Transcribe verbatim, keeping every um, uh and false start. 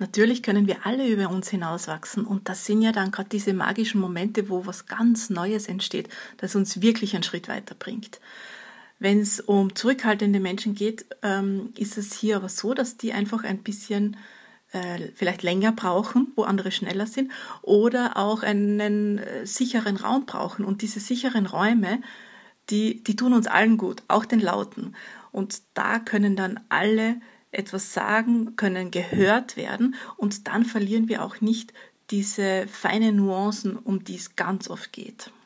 Natürlich können wir alle über uns hinauswachsen und das sind ja dann gerade diese magischen Momente, wo was ganz Neues entsteht, das uns wirklich einen Schritt weiterbringt. Wenn es um zurückhaltende Menschen geht, ähm, ist es hier aber so, dass die einfach ein bisschen äh, vielleicht länger brauchen, wo andere schneller sind, oder auch einen äh, sicheren Raum brauchen. Und diese sicheren Räume, die, die tun uns allen gut, auch den Lauten. Und da können dann alle etwas sagen, können gehört werden und dann verlieren wir auch nicht diese feinen Nuancen, um die es ganz oft geht.